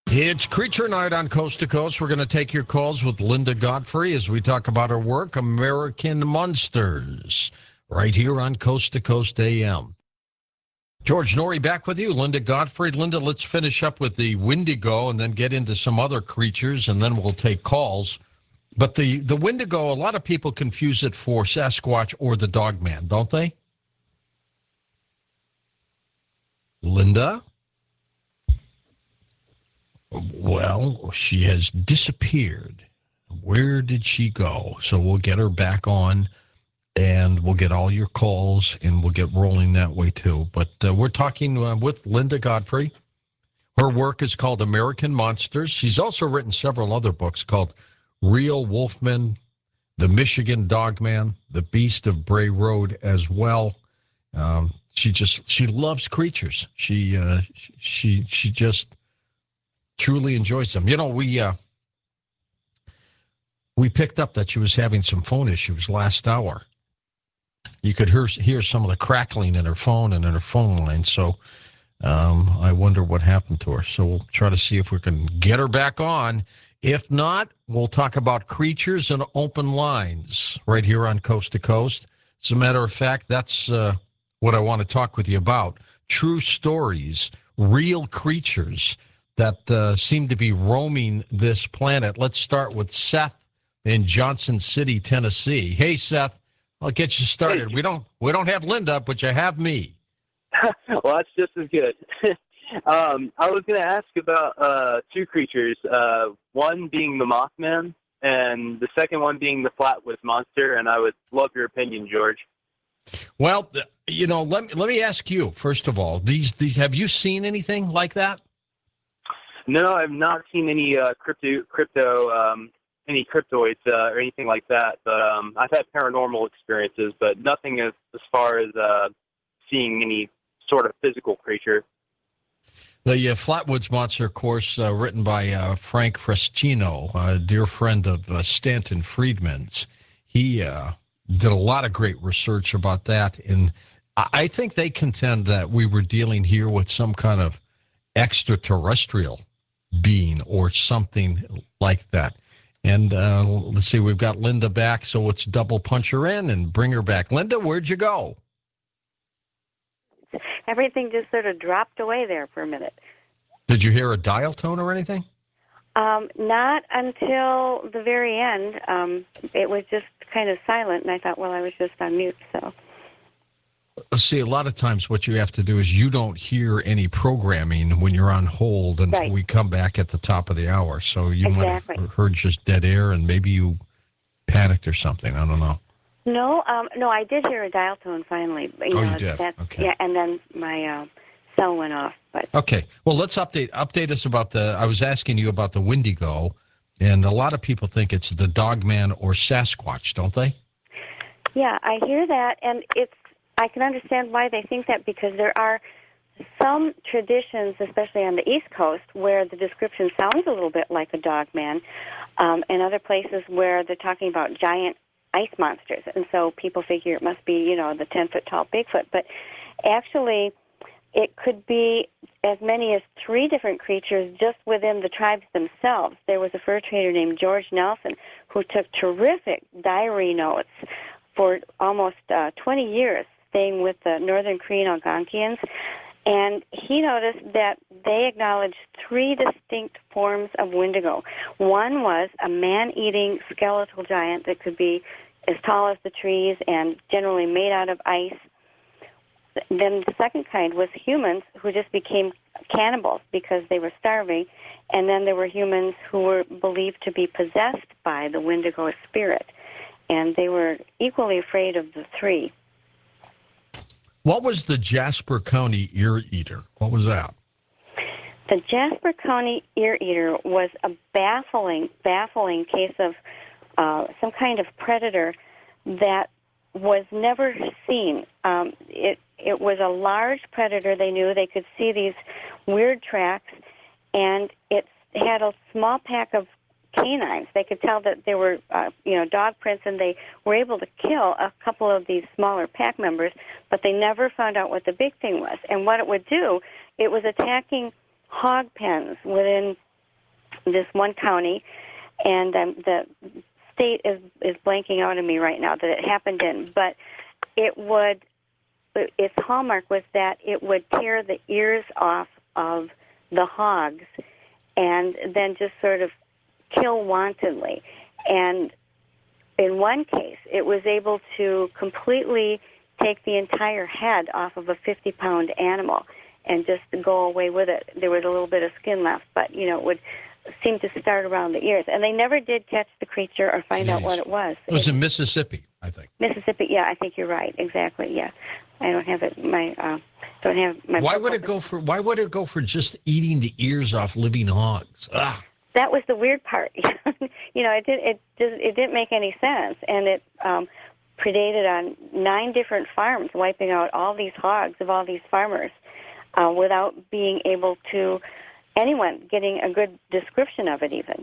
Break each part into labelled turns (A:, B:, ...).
A: It's Creature Night on Coast to Coast. We're going to take your calls with Linda Godfrey as we talk about her work, American Monsters, right here on Coast to Coast AM. George Noory back with you, Linda Godfrey. Linda, let's finish up with the Wendigo and then get into some other creatures, and then we'll take calls. But the Wendigo, a lot of people confuse it for Sasquatch or the Dogman, don't they? Linda? Well, she has disappeared. Where did she go? So we'll get her back on, and we'll get all your calls, and we'll get rolling that way, too. But we're talking with Linda Godfrey. Her work is called American Monsters. She's also written several other books called Real Wolfman, The Michigan Dogman, The Beast of Bray Road as well. She loves creatures. She just truly enjoys them. You know, we picked up that she was having some phone issues last hour. You could hear some of the crackling in her phone and in her phone line. So I wonder what happened to her. So we'll try to see if we can get her back on. If not, we'll talk about creatures and open lines right here on Coast to Coast. As a matter of fact, that's what I want to talk with you about. True stories, real creatures that seem to be roaming this planet. Let's start with Seth in Johnson City, Tennessee. Hey, Seth, I'll get you started.
B: Hey.
A: We don't have Linda, but you have me.
B: Well, that's just as good. I was going to ask about two creatures, one being the Mothman and the second one being the Flatwoods Monster, and I would love your opinion, George.
A: Well, you know, let me ask you, first of all, these have you seen anything like that?
B: No, I've not seen any any cryptoids or anything like that. But I've had paranormal experiences, but nothing as far as seeing any sort of physical creature.
A: The Flatwoods Monster, of course, written by Frank Frestino, a dear friend of Stanton Friedman's. He did a lot of great research about that, and I think they contend that we were dealing here with some kind of extraterrestrial being or something like that. And let's see, we've got Linda back, so let's double punch her in and bring her back. Linda, where'd you go?
C: Everything just sort of dropped away there for a minute.
A: Did you hear a dial tone or anything?
C: Not until the very end. It was just kind of silent, and I thought, well, I was just on mute, so...
A: See, a lot of times what you have to do is you don't hear any programming when you're on hold until
C: Right.
A: we come back at the top of the hour. So you
C: Exactly.
A: might have heard just dead air, and maybe you panicked or something. I don't know.
C: No, I did hear a dial tone finally.
A: You did? Okay.
C: Yeah, and then my cell went off. But
A: Okay. Well, let's update us about I was asking you about the Wendigo, and a lot of people think it's the Dogman or Sasquatch, don't they?
C: yeah, I hear that, and I can understand why they think that, because there are some traditions, especially on the East Coast, where the description sounds a little bit like a Dogman, and other places where they're talking about giant ice monsters, and so people figure it must be, the 10-foot tall Bigfoot. But actually, it could be as many as 3 different creatures just within the tribes themselves. There was a fur trader named George Nelson who took terrific diary notes for almost 20 years, staying with the Northern Cree Algonquians, and he noticed that they acknowledged 3 distinct forms of Wendigo. One was a man-eating skeletal giant that could be as tall as the trees and generally made out of ice. Then the second kind was humans who just became cannibals because they were starving, and then there were humans who were believed to be possessed by the Wendigo spirit, and they were equally afraid of the 3.
A: What was the Jasper County Ear Eater? What was that?
C: The Jasper County Ear Eater was a baffling case of some kind of predator that was never seen. It was a large predator. They knew they could see these weird tracks, and it had a small pack of canines. They could tell that there were, dog prints, and they were able to kill a couple of these smaller pack members, but they never found out what the big thing was. And what it would do, it was attacking hog pens within this one county, and the state is blanking out on me right now that it happened in, but its hallmark was that it would tear the ears off of the hogs and then just sort of kill wantonly. And in one case, it was able to completely take the entire head off of a 50-pound animal and just go away with it. There was a little bit of skin left, but, it would seem to start around the ears. And they never did catch the creature or find out what it was.
A: It was in Mississippi, I think.
C: Mississippi, yeah, I think you're right. Exactly, yeah. I don't have it. Don't have my.
A: Why would it go for just eating the ears off living hogs? Ah.
C: That was the weird part. It didn't make any sense, and it predated on 9 different farms, wiping out all these hogs of all these farmers without being able to anyone getting a good description of it even.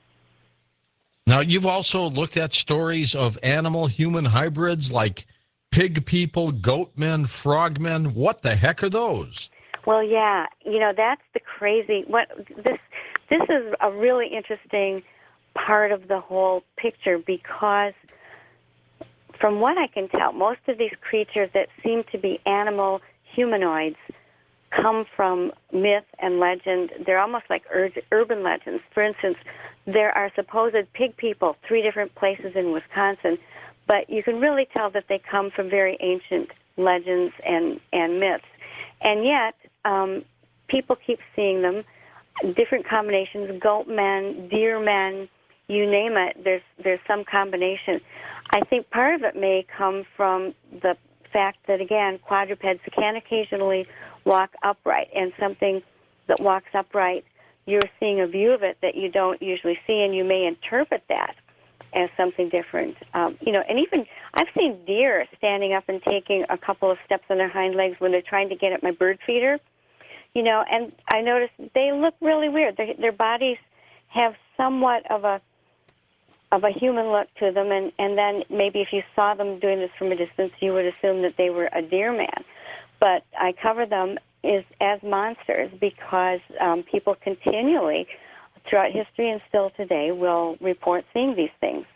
A: Now, you've also looked at stories of animal-human hybrids like pig people, goat men, frog men. What the heck are those?
C: Well, yeah, that's the crazy. This is a really interesting part of the whole picture because, from what I can tell, most of these creatures that seem to be animal humanoids come from myth and legend. They're almost like urban legends. For instance, there are supposed pig people 3 different places in Wisconsin, but you can really tell that they come from very ancient legends and myths. And yet, people keep seeing them, different combinations, goat men, deer men, you name it, there's some combination. I think part of it may come from the fact that, again, quadrupeds can occasionally walk upright, and something that walks upright, you're seeing a view of it that you don't usually see, and you may interpret that as something different. And even I've seen deer standing up and taking a couple of steps on their hind legs when they're trying to get at my bird feeder, and I noticed they look really weird. Their bodies have somewhat of a human look to them, and then maybe if you saw them doing this from a distance, you would assume that they were a deer man. But I cover them as monsters because people continually, throughout history and still today, will report seeing these things.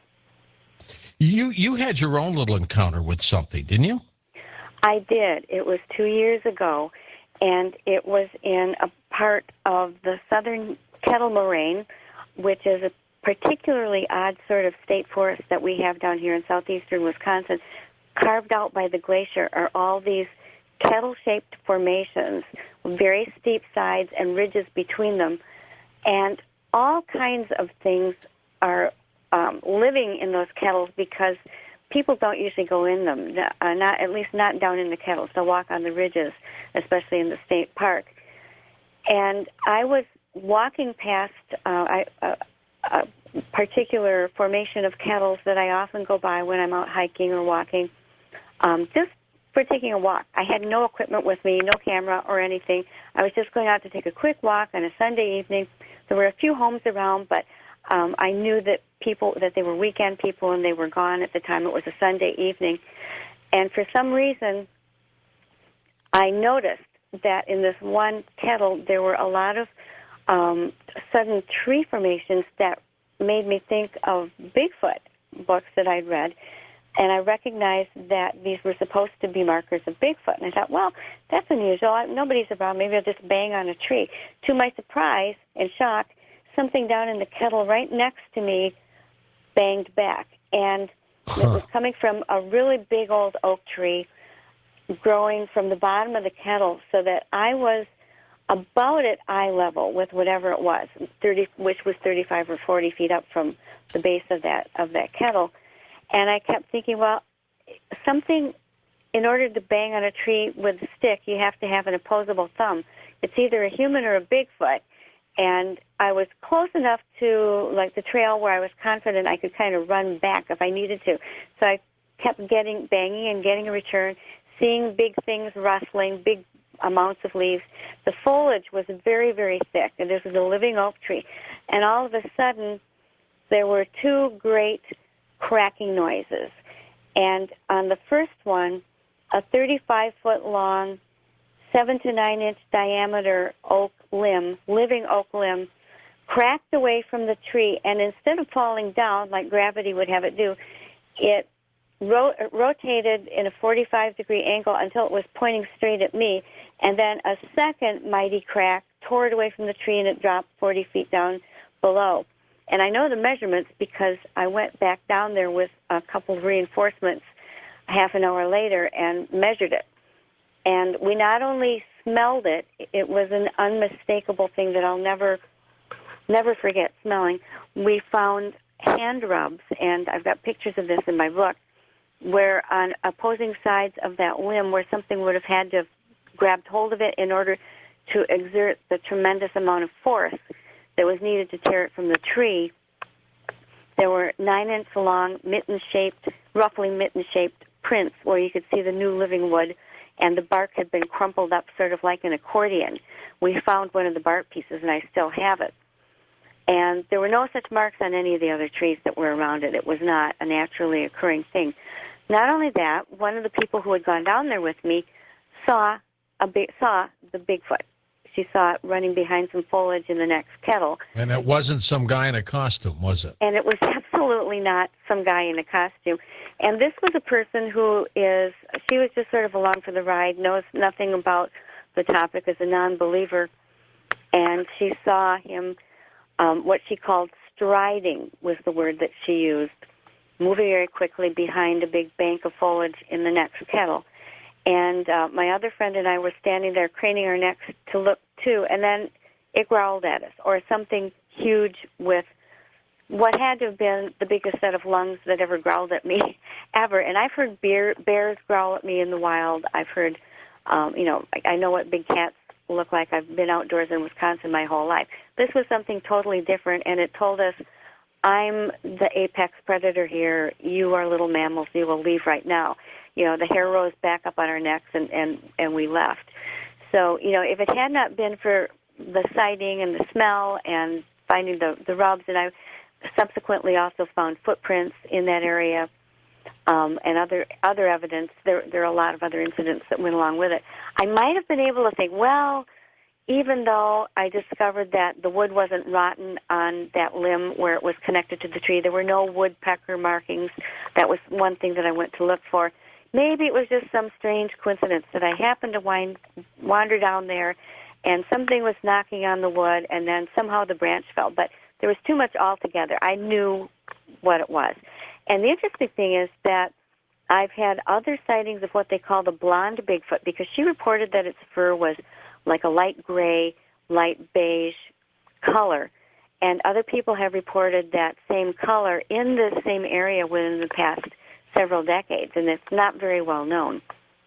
A: You had your own little encounter with something, didn't you?
C: I did. It was 2 years ago, and it was in a part of the southern Kettle Moraine, which is a particularly odd sort of state forest that we have down here in southeastern Wisconsin. Carved out by the glacier are all these kettle-shaped formations, very steep sides and ridges between them, and all kinds of things are living in those kettles because people don't usually go in them, at least not down in the kettles. They'll walk on the ridges, especially in the state park. And I was walking past a particular formation of kettles that I often go by when I'm out hiking or walking, just for taking a walk. I had no equipment with me, no camera or anything. I was just going out to take a quick walk on a Sunday evening. There were a few homes around, but I knew that they were weekend people and they were gone at the time. It was a Sunday evening. And for some reason, I noticed that in this one kettle, there were a lot of sudden tree formations that made me think of Bigfoot books that I'd read. And I recognized that these were supposed to be markers of Bigfoot. And I thought, well, that's unusual. Nobody's around. Maybe I'll just bang on a tree. To my surprise and shock, something down in the kettle right next to me banged back. And it was coming from a really big old oak tree growing from the bottom of the kettle, so that I was about at eye level with whatever it was, which was 35 or 40 feet up from the base of that kettle. And I kept thinking, well, something, in order to bang on a tree with a stick, you have to have an opposable thumb. It's either a human or a Bigfoot. And I was close enough to, like, the trail where I was confident I could kind of run back if I needed to. So I kept banging and getting a return, seeing big things rustling, big amounts of leaves. The foliage was very, very thick, and this was a living oak tree. And all of a sudden, there were 2 great cracking noises. And on the first one, a 35-foot long, 7 to 9 inch diameter oak limb, living oak limb, cracked away from the tree, and instead of falling down like gravity would have it do, it rotated in a 45-degree angle until it was pointing straight at me, and then a second mighty crack tore it away from the tree, and it dropped 40 feet down below. And I know the measurements because I went back down there with a couple of reinforcements half an hour later and measured it. And we not only smelled it, it was an unmistakable thing that I'll never forget smelling. We found hand rubs, and I've got pictures of this in my book, where on opposing sides of that limb where something would have had to have grabbed hold of it in order to exert the tremendous amount of force that was needed to tear it from the tree, there were 9-inch long, roughly mitten-shaped prints where you could see the new living wood, and the bark had been crumpled up sort of like an accordion. We found one of the bark pieces, and I still have it. And there were no such marks on any of the other trees that were around it. It was not a naturally occurring thing. Not only that, one of the people who had gone down there with me saw the Bigfoot. She saw it running behind some foliage in the next kettle.
A: And it wasn't some guy in a costume, was it?
C: And it was absolutely not some guy in a costume. And this was a person she was just sort of along for the ride, knows nothing about the topic, is a non-believer. And she saw him, what she called striding was the word that she used, moving very quickly behind a big bank of foliage in the next kettle. And my other friend and I were standing there craning our necks to look too, and then it growled at us, or something huge with what had to have been the biggest set of lungs that ever growled at me ever. And I've heard bears growl at me in the wild. I've heard, I know what big cats look like. I've been outdoors in Wisconsin my whole life. This was something totally different, and it told us, I'm the apex predator here. You are little mammals. You will leave right now. The hair rose back up on our necks, and we left. So, if it had not been for the sighting and the smell and finding the rubs, and I subsequently also found footprints in that area and other evidence, there are a lot of other incidents that went along with it. I might have been able to think, well, even though I discovered that the wood wasn't rotten on that limb where it was connected to the tree, there were no woodpecker markings. That was one thing that I went to look for. Maybe it was just some strange coincidence that I happened to wander down there, and something was knocking on the wood, and then somehow the branch fell. But there was too much altogether. I knew what it was. And the interesting thing is that I've had other sightings of what they call the blonde Bigfoot, because she reported that its fur was like a light gray, light beige color. And other people have reported that same color in the same area within the past several decades, and it's not very well known.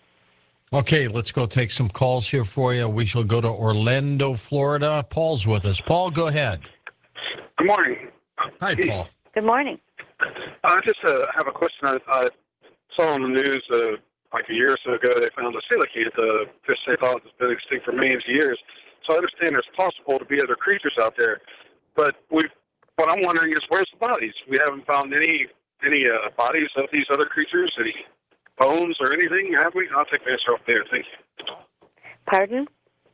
A: Okay, let's go take some calls here for you. We shall go to Orlando, Florida. Paul's with us. Paul, go ahead.
D: Good morning.
A: Hi, Paul.
C: Good morning.
D: I just have a question. I saw on the news like a year or so ago they found a coelacanth, a fish they thought has been extinct for millions of years. So I understand there's possible to be other creatures out there. But what I'm wondering is, where's the bodies? We haven't found any bodies of these other creatures, any bones or anything, have we? I'll take the answer off there. Thank you.
C: Pardon?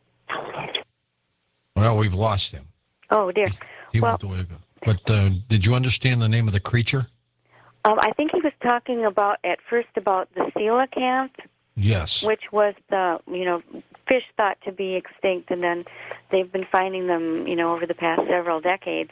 A: Well, we've lost him.
C: Oh, dear.
A: He went the way to go. But did you understand the name of the creature?
C: I think he was talking at first about the coelacanth.
A: Yes.
C: Which was the, fish thought to be extinct, and then they've been finding them, over the past several decades.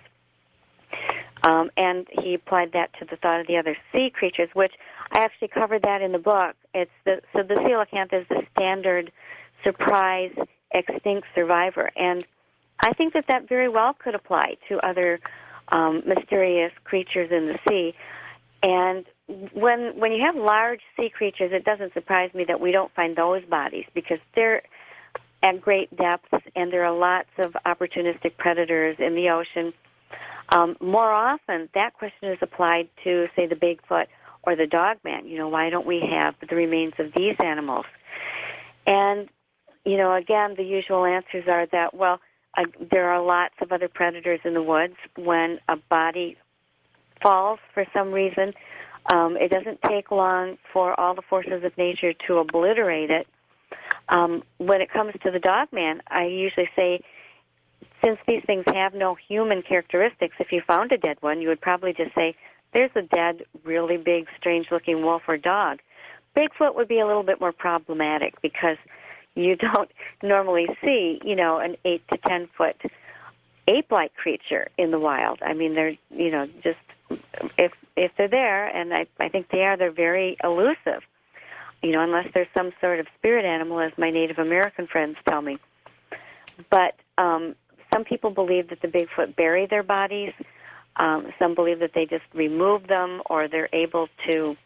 C: And he applied that to the thought of the other sea creatures, which I actually covered that in the book. So the coelacanth is the standard surprise extinct survivor, and I think that very well could apply to other mysterious creatures in the sea. And when you have large sea creatures, it doesn't surprise me that we don't find those bodies, because they're at great depths, and there are lots of opportunistic predators in the ocean. More often, that question is applied to, say, the Bigfoot or the Dogman. Why don't we have the remains of these animals? And, again, the usual answers are that, well, there are lots of other predators in the woods. When a body falls for some reason, it doesn't take long for all the forces of nature to obliterate it. When it comes to the Dogman, I usually say since these things have no human characteristics, if you found a dead one, you would probably just say, there's a dead, really big, strange-looking wolf or dog. Bigfoot would be a little bit more problematic because you don't normally see, an 8 to 10 foot ape-like creature in the wild. I mean, they're, just if they're there, and I think they are, they're very elusive. Unless there's some sort of spirit animal, as my Native American friends tell me. But some people believe that the Bigfoot bury their bodies. Some believe that they just remove them, or they're able to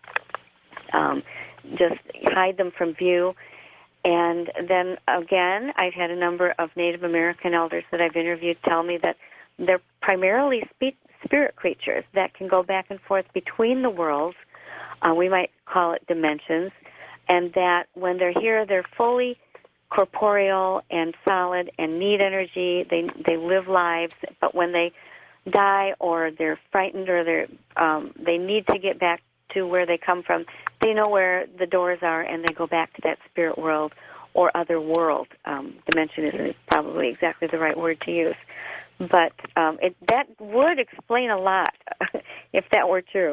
C: just hide them from view. And then again, I've had a number of Native American elders that I've interviewed tell me that they're primarily spirit creatures that can go back and forth between the worlds. We might call it dimensions. And that when they're here, they're fully corporeal and solid and need energy. They live lives, but when they die or they're frightened or they need to get back to where they come from, they know where the doors are and they go back to that spirit world or other world. Dimension isn't probably exactly the right word to use, but that would explain a lot if that were true.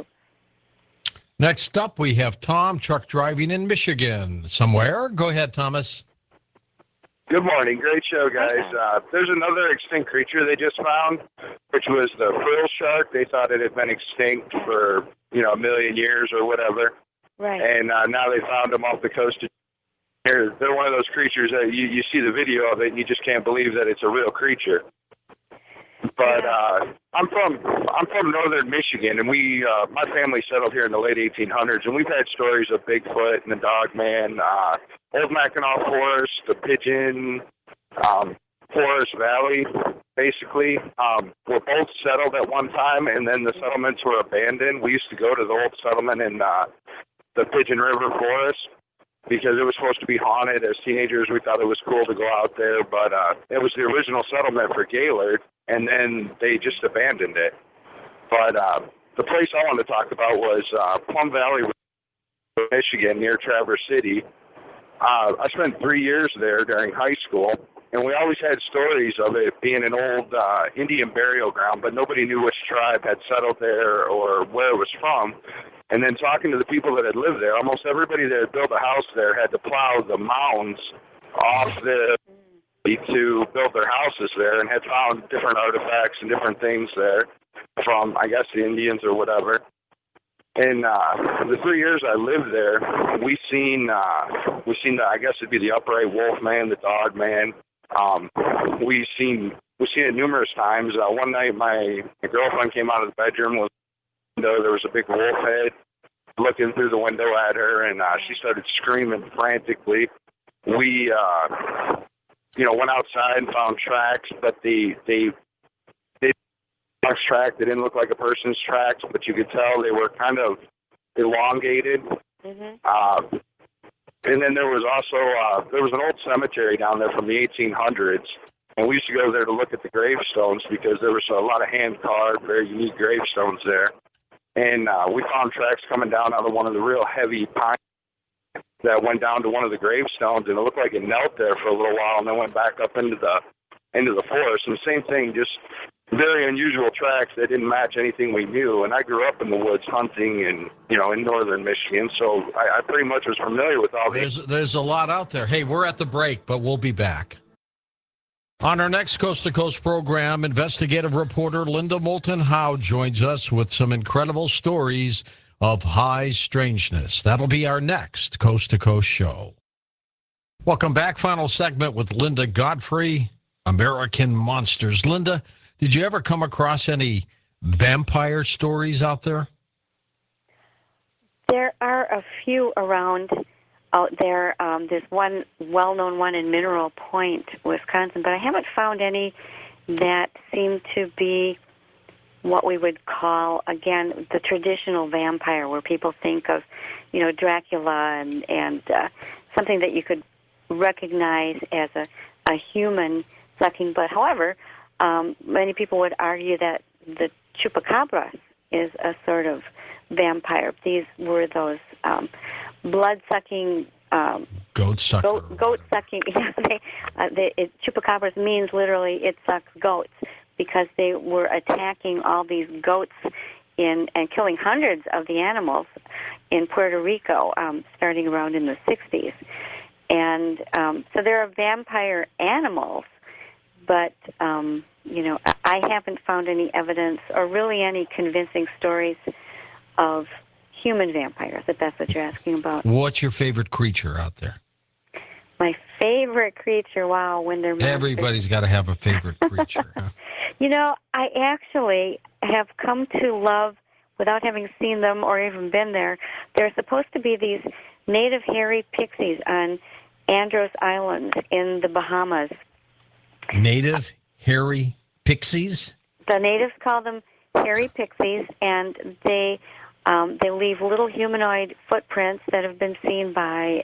A: Next up, we have Tom, truck driving in Michigan. Somewhere? Go ahead, Thomas.
E: Good morning. Great show, guys. There's another extinct creature they just found, which was the frill shark. They thought it had been extinct for, a million years or whatever.
C: Right.
E: And now they found them off the coast of here. They're one of those creatures that you see the video of it and you just can't believe that it's a real creature. But I'm from northern Michigan, and my family settled here in the late 1800s, and we've had stories of Bigfoot and the Dogman, Old Mackinac Forest, the Pigeon, Forest Valley, basically. Were both settled at one time, and then the settlements were abandoned. We used to go to the old settlement in the Pigeon River Forest because it was supposed to be haunted. As teenagers, we thought it was cool to go out there, but it was the original settlement for Gaylord, and then they just abandoned it. But the place I wanted to talk about was Plum Valley, Michigan, near Traverse City. I spent 3 years there during high school, and we always had stories of it being an old Indian burial ground, but nobody knew which tribe had settled there or where it was from. And then talking to the people that had lived there, almost everybody that had built a house there had to plow the mounds off to build their houses there, and had found different artifacts and different things there from, I guess, the Indians or whatever. And the 3 years I lived there, we seen the, I guess it'd be the upright wolf man, the dog man. We've seen it numerous times. One night my girlfriend came out of the bedroom. There was a big wolf head looking through the window at her, and she started screaming frantically. We went outside and found tracks, but the dog's track, they didn't look like a person's tracks, but you could tell they were kind of elongated. Mm-hmm. And then there was also there was an old cemetery down there from the 1800s, and we used to go there to look at the gravestones because there was a lot of hand-carved, very unique gravestones there. And we found tracks coming down out of one of the real heavy pines that went down to one of the gravestones, and it looked like it knelt there for a little while and then went back up into the forest. And the same thing, just very unusual tracks that didn't match anything we knew. And I grew up in the woods hunting and, in northern Michigan, so I pretty much was familiar with all these.
A: There's a lot out there. Hey, we're at the break, but we'll be back. On our next Coast to Coast program, investigative reporter Linda Moulton Howe joins us with some incredible stories of high strangeness. That'll be our next Coast to Coast show. Welcome back. Final segment with Linda Godfrey, American Monsters. Linda, did you ever come across any vampire stories out there?
C: There are a few around out there. There's one well-known one in Mineral Point, Wisconsin, but I haven't found any that seem to be what we would call, again, the traditional vampire, where people think of, Dracula and something that you could recognize as a human sucking blood. However, many people would argue that the chupacabra is a sort of vampire. These were those blood-sucking
A: Goat sucker.
C: Goat sucking. Chupacabras means literally it sucks goats, because they were attacking all these goats and killing hundreds of the animals in Puerto Rico, starting around in the 60s. And so there are vampire animals, but I haven't found any evidence or really any convincing stories of human vampires, if that's what you're asking about.
A: What's your favorite creature out there?
C: My favorite creature, wow, when they're monsters.
A: Everybody's got to have a favorite creature. Huh?
C: I actually have come to love, without having seen them or even been there, there's supposed to be these native hairy pixies on Andros Island in the Bahamas.
A: Native hairy pixies?
C: The natives call them hairy pixies, and they leave little humanoid footprints that have been seen by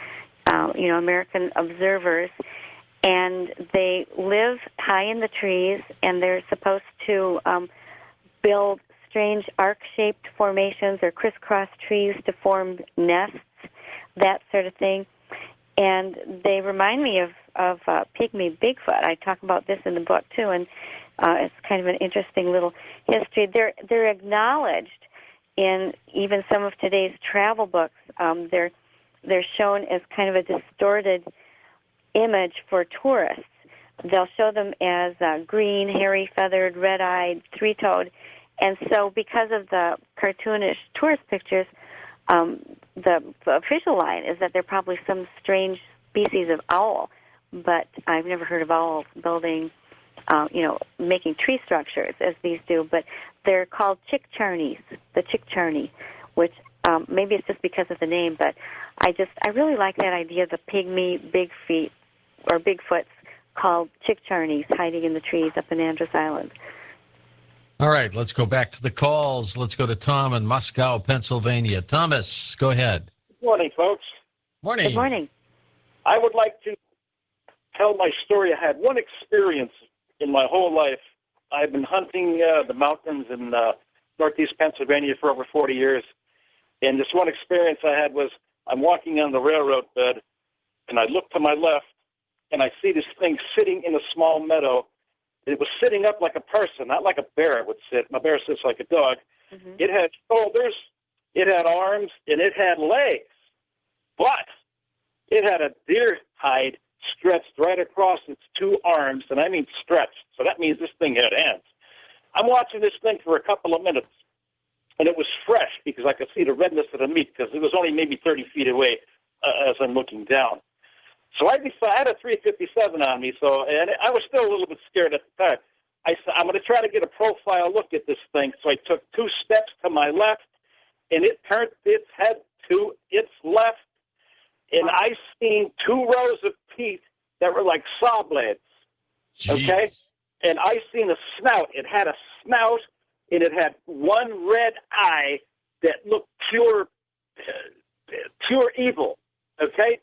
C: American observers, and they live high in the trees, and they're supposed to build strange arc-shaped formations or crisscross trees to form nests, that sort of thing. And they remind me of pygmy Bigfoot. I talk about this in the book too, and it's kind of an interesting little history. They're acknowledged in even some of today's travel books. They're shown as kind of a distorted image for tourists. They'll show them as green, hairy-feathered, red-eyed, three-toed. And so because of the cartoonish tourist pictures, the official line is that they're probably some strange species of owl. But I've never heard of owls building, making tree structures as these do. But they're called chickcharnies, the chickcharney, which maybe it's just because of the name, but I really like that idea of the pygmy Bigfeet or Bigfoots called chickcharnies hiding in the trees up in Andros Island.
A: All right, let's go back to the calls. Let's go to Tom in Moscow, Pennsylvania. Thomas, go ahead.
F: Good morning, folks.
A: Morning.
C: Good morning.
F: I would like to tell my story. I had one experience in my whole life. I've been hunting the mountains in northeast Pennsylvania for over 40 years. And this one experience I had was I'm walking on the railroad bed, and I look to my left, and I see this thing sitting in a small meadow. It was sitting up like a person, not like a bear would sit. My bear sits like a dog.
C: Mm-hmm.
F: It had shoulders, it had arms, and it had legs. But it had a deer hide stretched right across its two arms, and I mean stretched. So that means this thing had hands. I'm watching this thing for a couple of minutes, and it was fresh because I could see the redness of the meat because it was only maybe 30 feet away as I'm looking down. So I had a 357 on me, and I was still a little bit scared at the time. I said, I'm going to try to get a profile look at this thing. So I took 2 steps to my left, and it turned its head to its left, and I seen 2 rows of teeth that were like saw blades.
A: Jeez. Okay?
F: And I seen a snout. It had a snout, and it had one red eye that looked pure evil. Okay?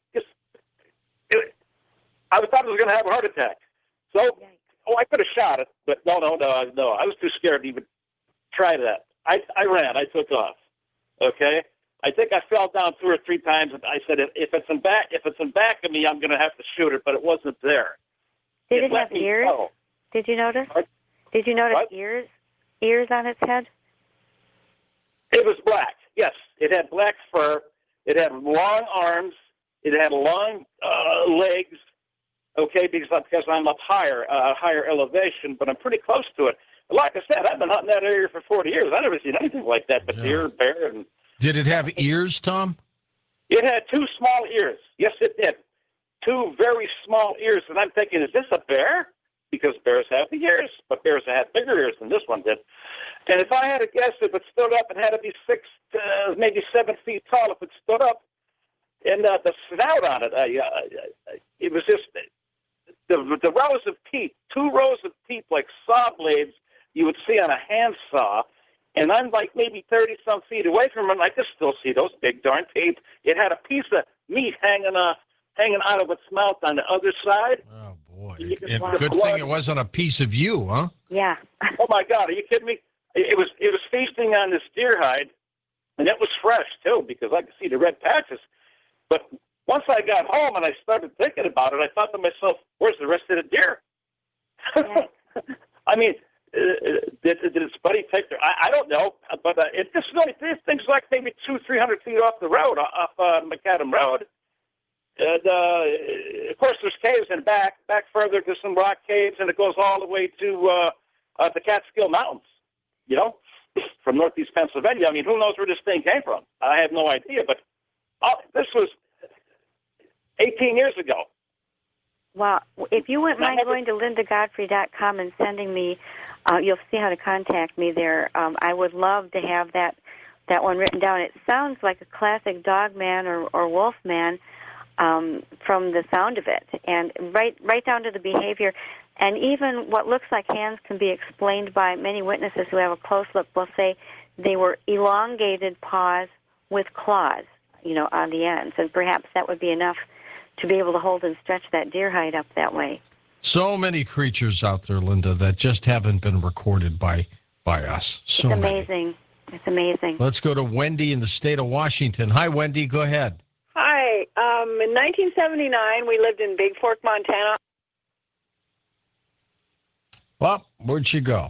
F: I thought I was going to have a heart attack. So, I could have shot it, but no. I was too scared to even try that. I ran. I took off. Okay? I think I fell down 2 or 3 times, and I said, if it's in back of me, I'm going to have to shoot it, but it wasn't there.
C: Did it have ears?
F: Go.
C: Did you notice?
F: What?
C: Did you notice
F: What?
C: ears on its head?
F: It was black. Yes, it had black fur. It had long arms. It had long legs. Okay, because I'm up higher elevation, but I'm pretty close to it. Like I said, I've been hunting that area for 40 years. I've never seen anything like that, but deer, bear, and...
A: Did it have ears, Tom?
F: It had 2 small ears. Yes, it did. 2 very small ears, and I'm thinking, is this a bear? Because bears have the ears, but bears have bigger ears than this one did. And if I had to guess, if it stood up, it had to be 6, maybe 7 feet tall if it stood up. And the snout on it, it was just the rows of teeth, 2 rows of teeth like saw blades you would see on a handsaw. And I'm like maybe 30-some feet away from it, and I could still see those big darn teeth. It had a piece of meat hanging out of its mouth on the other side.
A: Oh, boy.
F: And
A: Good thing it wasn't a piece of you, huh?
C: Yeah.
F: Oh, my God. Are you kidding me? It was feasting on this deer hide, and it was fresh, too, because I could see the red patches. But once I got home and I started thinking about it, I thought to myself, where's the rest of the deer? I mean, did his buddy take their? I don't know, but it just really things like maybe 200-300 feet off the road, off Macadam Road. And of course, there's caves and back further to some rock caves, and it goes all the way to the Catskill Mountains. You know, from northeast Pennsylvania. I mean, who knows where this thing came from? I have no idea. But this was 18 years ago.
C: Wow. If you wouldn't mind going to lindagodfrey.com and sending me, you'll see how to contact me there. I would love to have that one written down. It sounds like a classic dog man or wolf man from the sound of it, and right down to the behavior. And even what looks like hands can be explained by many witnesses who have a close look will say they were elongated paws with claws, on the ends. And perhaps that would be enough to be able to hold and stretch that deer hide up that way.
A: So many creatures out there, Linda, that just haven't been recorded by us. So
C: it's amazing. Many. It's amazing.
A: Let's go to Wendy in the state of Washington. Hi, Wendy. Go ahead.
G: Hi. In 1979, we lived in Big Fork, Montana.
A: Well, where'd she go?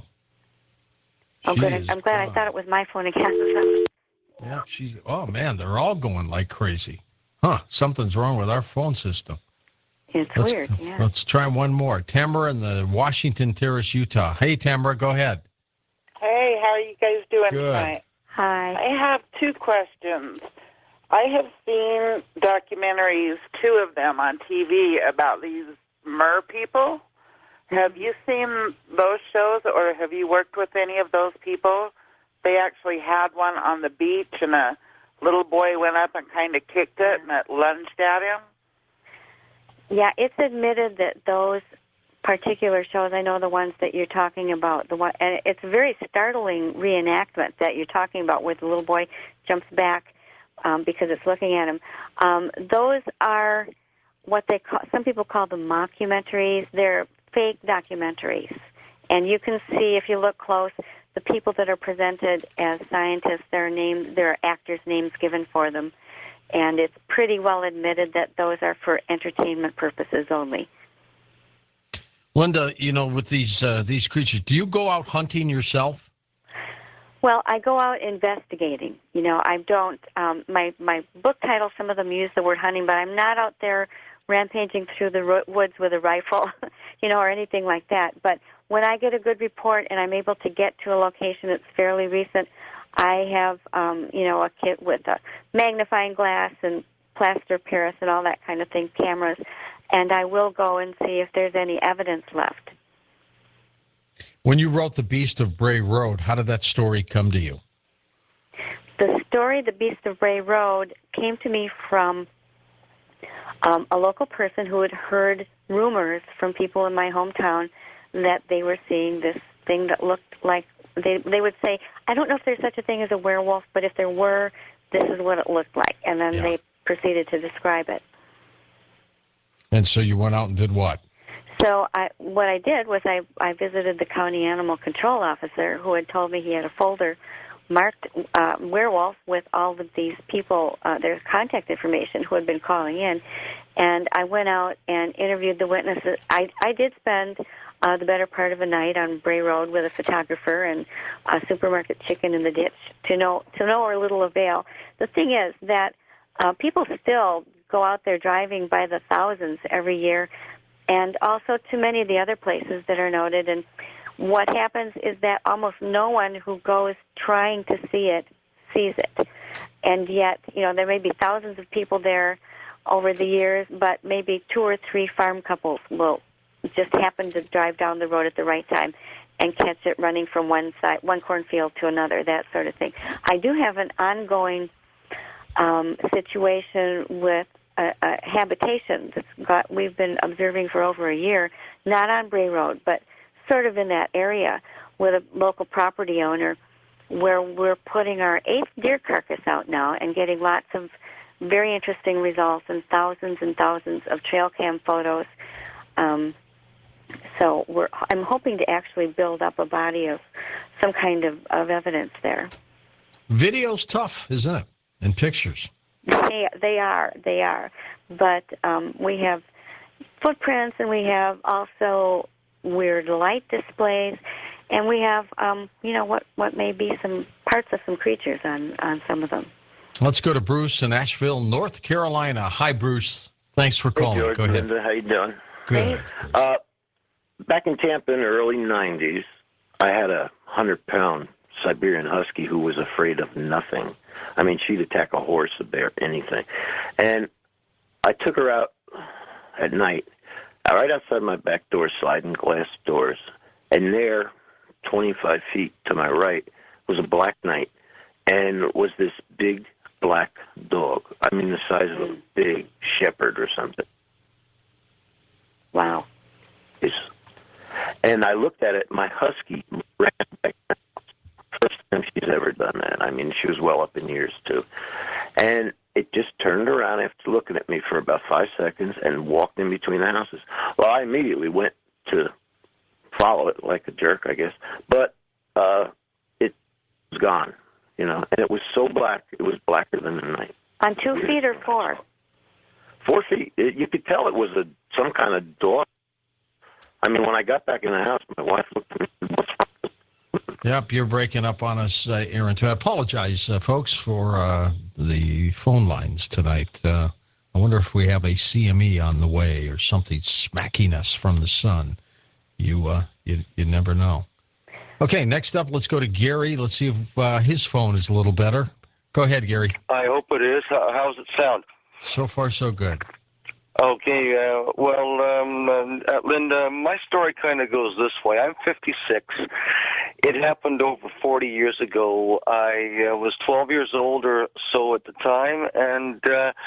C: Oh, good. I'm glad. I thought it was my phone again.
A: Yeah, oh, man, they're all going like crazy. Huh, something's wrong with our phone system.
C: It's weird, yeah.
A: Let's try one more. Tamara in the Washington Terrace, Utah. Hey, Tamara, go ahead.
H: Hey, how are you guys doing
A: Good.
H: tonight?
C: Hi.
H: I have two questions. I have seen documentaries, 2 of them on TV, about these mer people. Have you seen those shows, or have you worked with any of those people? They actually had one on the beach, and a little boy went up and kind of kicked it, and it lunged at him.
C: Yeah, it's admitted that those particular shows, I know the ones that you're talking about, and it's a very startling reenactment that you're talking about, where the little boy jumps back because it's looking at him. Those are what some people call them mockumentaries. They're fake documentaries, and you can see, if you look close, the people that are presented as scientists, there are actors' names given for them, and it's pretty well admitted that those are for entertainment purposes only.
A: Linda, with these creatures, do you go out hunting yourself?
C: Well, I go out investigating. I don't. My book title, some of them use the word hunting, but I'm not out there rampaging through the woods with a rifle, or anything like that. But when I get a good report and I'm able to get to a location that's fairly recent, I have, a kit with a magnifying glass and plaster Paris and all that kind of thing, cameras, and I will go and see if there's any evidence left.
A: When you wrote The Beast of Bray Road, how did that story come to you?
C: The story, The Beast of Bray Road, came to me from a local person who had heard rumors from people in my hometown that they were seeing this thing that looked like, they would say, I don't know if there's such a thing as a werewolf, but if there were, this is what it looked like. And then they proceeded to describe it.
A: And so you went out and did what?
C: So what I did was I visited the county animal control officer, who had told me he had a folder marked werewolf with all of these people, their contact information, who had been calling in. And I went out and interviewed the witnesses. I did spend the better part of a night on Bray Road with a photographer and a supermarket chicken in the ditch to no or little avail. The thing is that people still go out there driving by the thousands every year, and also to many of the other places that are noted. And what happens is that almost no one who goes trying to see it sees it. And yet, there may be thousands of people there over the years, but maybe 2 or 3 farm couples will just happen to drive down the road at the right time and catch it running from one cornfield to another, that sort of thing. I do have an ongoing situation with a habitation that we've been observing for over a year, not on Bray Road, but sort of in that area with a local property owner, where we're putting our 8th deer carcass out now and getting lots of very interesting results and thousands of trail cam photos. So I'm hoping to actually build up a body of some kind of evidence there.
A: Video's tough, isn't it? And pictures.
C: They are. But we have footprints, and we have also weird light displays, and we have, what may be some parts of some creatures on some of them.
A: Let's go to Bruce in Asheville, North Carolina. Hi, Bruce. Thanks for calling.
I: Hey, George,
A: go ahead.
I: Linda, how you doing?
A: Good.
I: Back in Tampa in the early 90s, I had a 100-pound Siberian Husky who was afraid of nothing. I mean, she'd attack a horse, a bear, anything. And I took her out at night, right outside my back door, sliding glass doors. And there, 25 feet to my right, was a black knight. And was this big black dog. I mean, the size of a big shepherd or something.
C: Wow.
I: And I looked at it. My Husky ran back. First time she's ever done that. I mean, she was well up in years, too. And it just turned around after looking at me for about 5 seconds and walked in between the houses. Well, I immediately went to follow it like a jerk, I guess. But it was gone, and it was so black, it was blacker than the night.
C: On 2 feet or 4?
I: 4 feet. You could tell it was some kind of dog. I mean, when I got back in the house, my wife looked at me and said, "What's wrong?"
A: Yep, you're breaking up on us, Aaron, too. I apologize, folks, for the phone lines tonight. I wonder if we have a CME on the way or something smacking us from the sun. You never know. Okay, next up, let's go to Gary. Let's see if his phone is a little better. Go ahead, Gary.
J: I hope it is. How's it sound?
A: So far, so good.
J: Okay, Linda, my story kind of goes this way. I'm 56. It happened over 40 years ago. I was 12 years old or so at the time, and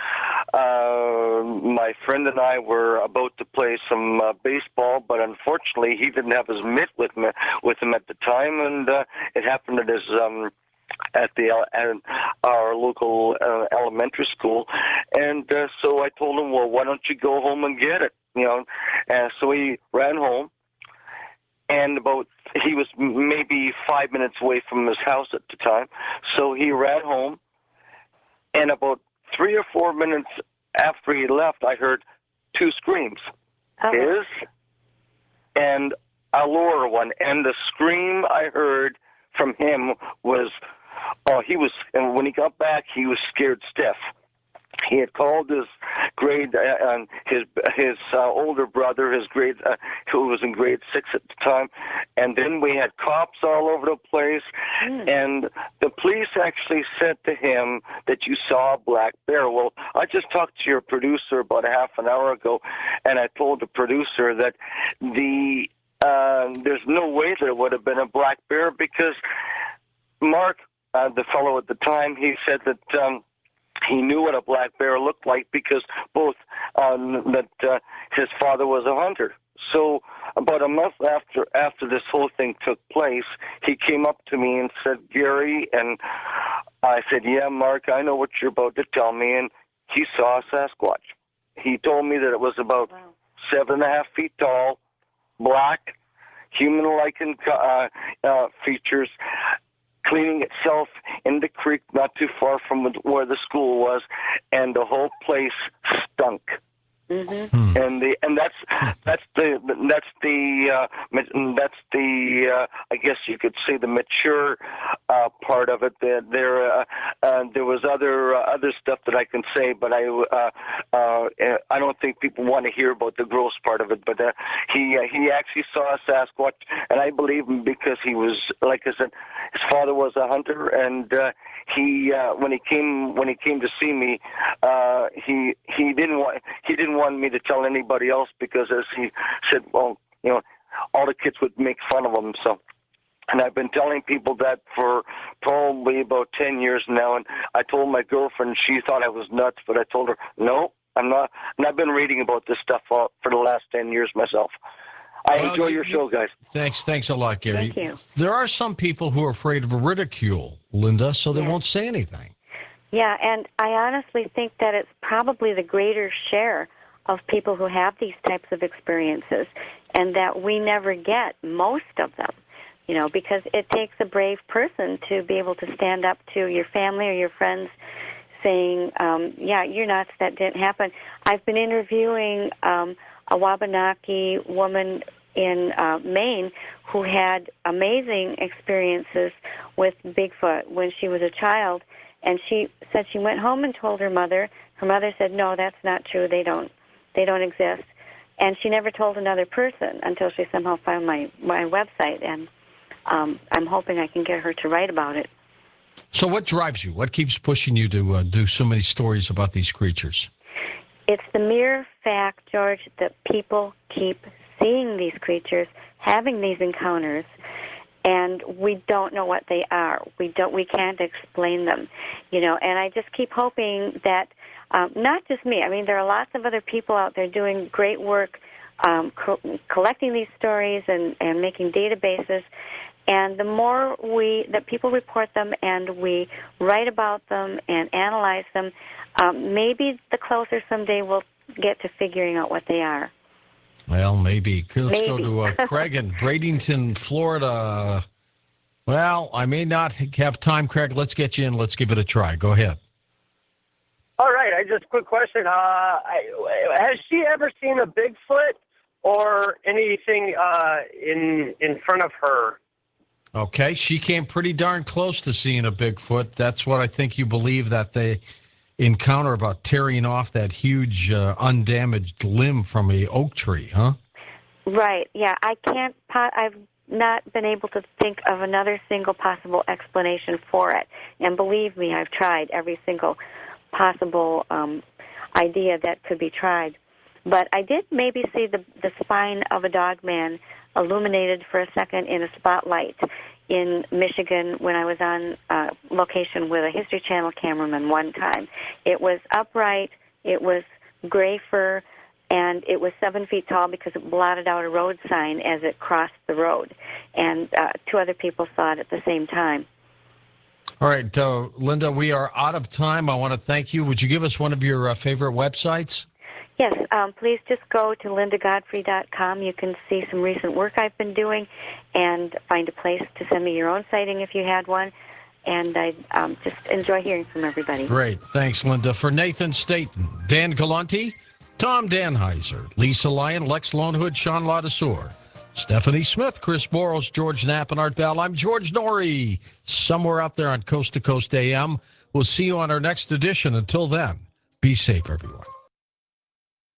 J: my friend and I were about to play some baseball, but unfortunately he didn't have his mitt with him at the time, and it happened at his at our local elementary school, and so I told him, well, why don't you go home and get it, and so he ran home, and he was maybe 5 minutes away from his house at the time, so he ran home, and about 3 or 4 minutes after he left, I heard 2 screams, his and a lower one, and the scream I heard from him was, and when he got back, he was scared stiff. He had called his older brother, who was in grade 6 at the time, and then we had cops all over the place, and the police actually said to him that you saw a black bear. Well, I just talked to your producer about a half an hour ago, and I told the producer that there's no way there would have been a black bear because Mark, the fellow at the time, he said that he knew what a black bear looked like because his father was a hunter. So about a month after this whole thing took place, he came up to me and said, Gary, and I said, yeah, Mark, I know what you're about to tell me, and he saw a Sasquatch. He told me that it was about 7.5 feet tall, black, human-like features, cleaning itself in the creek not too far from where the school was, and the whole place stunk. Mm-hmm. And that's the I guess you could say the mature part of it. There was other stuff that I can say, but I don't think people want to hear about the gross part of it. But he actually saw a Sasquatch, and I believe him because he was, like I said, his father was a hunter, and when he came to see me, he didn't want me to tell anybody else because, as he said, well, all the kids would make fun of him. So, and I've been telling people that for probably about 10 years now. And I told my girlfriend, she thought I was nuts, but I told her, no, I'm not. And I've been reading about this stuff for the last 10 years myself. I enjoy your show, guys.
A: Thanks a lot, Gary.
C: Thank you.
A: There are some people who are afraid of ridicule, Linda, so they won't say anything.
C: Yeah, and I honestly think that it's probably the greater share of people who have these types of experiences, and that we never get most of them, because it takes a brave person to be able to stand up to your family or your friends' saying, yeah, you're nuts, that didn't happen. I've been interviewing a Wabanaki woman in Maine who had amazing experiences with Bigfoot when she was a child, and she said she went home and told her mother. Her mother said, no, that's not true, they don't exist. And she never told another person until she somehow found my website, and I'm hoping I can get her to write about it.
A: So what drives you? What keeps pushing you to do so many stories about these creatures?
C: It's the mere fact, George, that people keep seeing these creatures, having these encounters, and we don't know what they are. We can't explain them, you know. And I just keep hoping that not just me. I mean, there are lots of other people out there doing great work, collecting these stories and making databases. And the more that people report them and we write about them and analyze them, maybe the closer someday we'll get to figuring out what they are.
A: Well, maybe. Let's go to Craig in Bradenton, Florida. Well, I may not have time, Craig. Let's get you in. Let's give it a try. Go ahead.
K: All right. Just a quick question. Has she ever seen a Bigfoot or anything in front of her?
A: Okay, she came pretty darn close to seeing a Bigfoot. That's what I think you believe, that they encounter about tearing off that huge undamaged limb from a oak tree, huh?
C: Right, yeah. I've not been able to think of another single possible explanation for it. And believe me, I've tried every single possible idea that could be tried. But I did maybe see the spine of a dog man illuminated for a second in a spotlight in Michigan when I was on location with a History Channel cameraman one time. It was upright, it was gray fur, and it was 7 feet tall because it blotted out a road sign as it crossed the road. And two other people saw it at the same time.
A: All right, Linda, we are out of time. I want to thank you. Would you give us one of your favorite websites?
C: Yes, please just go to lindagodfrey.com. You can see some recent work I've been doing and find a place to send me your own sighting if you had one. And I just enjoy hearing from everybody.
A: Great. Thanks, Linda. For Nathan Staton, Dan Galante, Tom Danheiser, Lisa Lyon, Lex Lonehood, Sean Ladesseur, Stephanie Smith, Chris Boros, George Knapp, and Art Bell. I'm George Norrie, somewhere out there on Coast to Coast AM. We'll see you on our next edition. Until then, be safe, everyone.